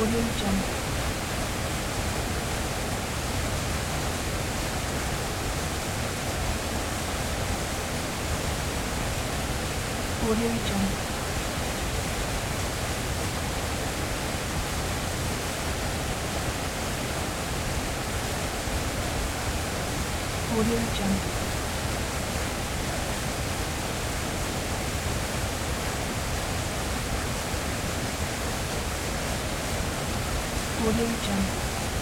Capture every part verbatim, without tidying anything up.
Audio Jungle. Audio Jungle. Audio Jungle. Audio Jungle.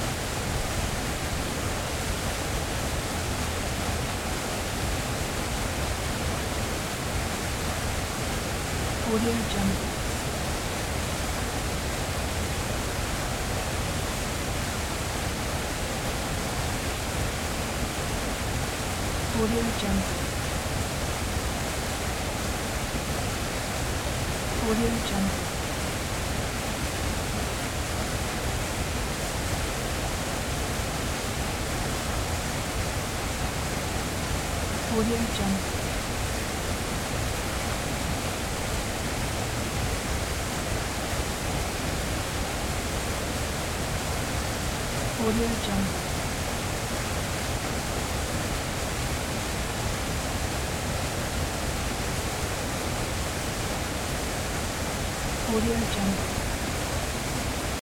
Audio Jungle. Audio Jungle. Audio Jungle. Audio Jungle. Audio Jungle. Audio Jungle.